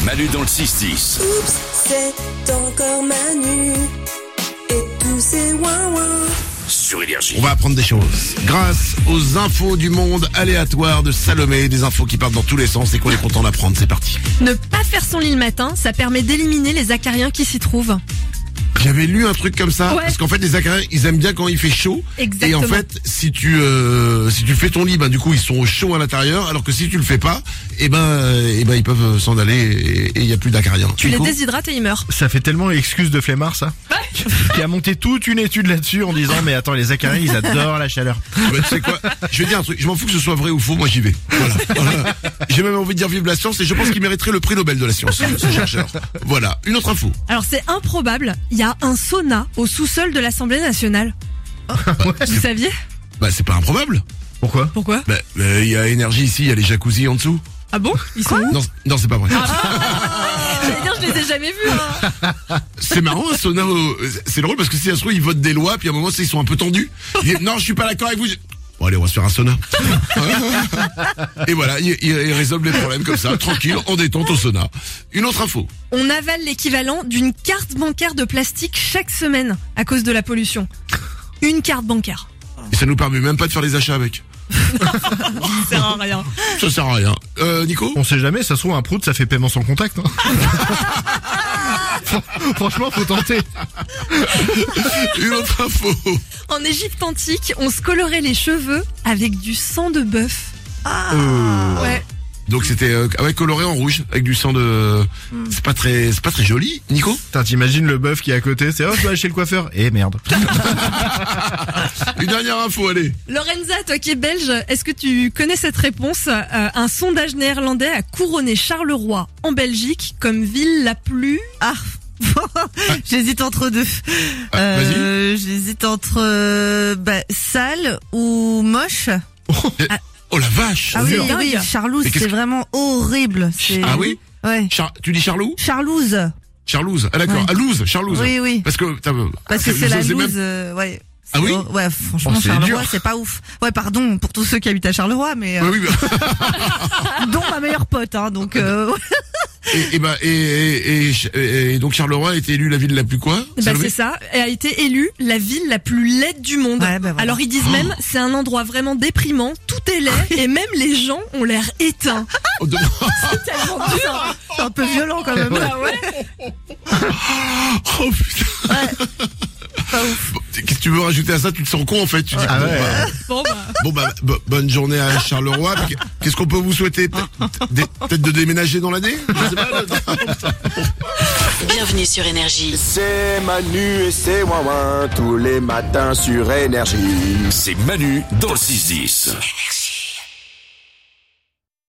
Manu dans le 6-10. Oups, c'est encore Manu et tous ces ouin-ouin. Sur Énergie. On va apprendre des choses grâce aux infos du monde aléatoire de Salomé, des infos qui partent dans tous les sens et qu'on est content d'apprendre. C'est parti. Ne pas faire son lit le matin, ça permet d'éliminer les acariens qui s'y trouvent. J'avais lu un truc comme ça, Ouais. parce qu'en fait les acariens ils aiment bien quand il fait chaud. Exactement. Et en fait si tu fais ton lit, du coup ils sont chauds à l'intérieur, alors que si tu le fais pas, ils peuvent s'en aller et il y a plus d'acariens. Tu les Nico déshydrates et ils meurent. Ça fait tellement excuse de flemmard, ça. Qui a monté toute une étude là-dessus en disant mais attends, les acariens ils adorent la chaleur. Tu sais quoi, je vais dire un truc, je m'en fous que ce soit vrai ou faux, moi j'y vais. Voilà. J'ai même envie de dire vive la science, et je pense qu'il mériterait le prix Nobel de la science, ce chercheur. Voilà, une autre info. Alors c'est improbable, il y a un sauna au sous-sol de l'Assemblée nationale. Vous saviez? C'est pas improbable. Pourquoi? Pourquoi? Il y a énergie ici, il y a les jacuzzis en dessous. Ah bon? Ils sont où? Non, c'est pas vrai. J'allais dire, je les ai jamais vus. Hein. C'est marrant, un sauna, c'est drôle parce que si ça se trouve, ils votent des lois, puis à un moment, ils sont un peu tendus. Ils disent, non, je suis pas d'accord avec vous. Bon, allez, on va se faire un sauna. Et voilà, ils résolvent les problèmes comme ça, tranquille, en détente au sauna. Une autre info. On avale l'équivalent d'une carte bancaire de plastique chaque semaine à cause de la pollution. Une carte bancaire. Et ça nous permet même pas de faire les achats avec. Ça sert à rien. Ça sert à rien. Nico? On sait jamais, ça se trouve un prout ça fait paiement sans contact. Hein. Franchement, faut tenter. Une autre info. En Égypte antique, on se colorait les cheveux avec du sang de bœuf. Ouais. Donc c'était coloré en rouge avec du sang de. C'est pas très joli, Nico. Putain, t'imagines le bœuf qui est à côté, c'est je dois aller chez le coiffeur. Eh merde. Une dernière info, allez. Lorenza, toi qui es belge, est-ce que tu connais cette réponse? Un sondage néerlandais a couronné Charleroi en Belgique comme ville la plus... J'hésite entre deux. Vas-y. J'hésite entre sale ou moche. Oh la vache. Ah oui, dingue. oui, Charlouse, Mais qu'est-ce c'est vraiment horrible. Ah oui. Ouais. Tu dis Charlou? Charlouse. Charlouse. Ah d'accord. Ouais. Ah Louse, Charlouse. Oui. Parce que C'est la vous osez loose, même- ouais. Ah oui? Ouais, franchement, Oh, c'est Charleroi, dur. c'est pas ouf. Ouais, pardon pour tous ceux qui habitent à Charleroi, mais Oui. dont ma meilleure pote, hein, donc Et donc Charleroi a été élue la ville la plus quoi? Salomé c'est ça, et a été élue la ville la plus laide du monde. Ouais, voilà. Alors ils disent même, c'est un endroit vraiment déprimant, tout est laid, et même les gens ont l'air éteints. Oh, de- Tellement dur. c'est un peu violent quand même. Ah ouais. Oh putain. Pas ouf. Qu'est-ce que tu veux rajouter à ça? Tu te sens con en fait. Tu dis Ah bon, ouais. bonne journée à Charleroi. Puis, qu'est-ce qu'on peut vous souhaiter? Peut-être de déménager dans l'année? Je sais pas. Bienvenue sur Énergie. C'est Manu et c'est Ouin-Ouin tous les matins sur Énergie. C'est Manu dans le 6-10.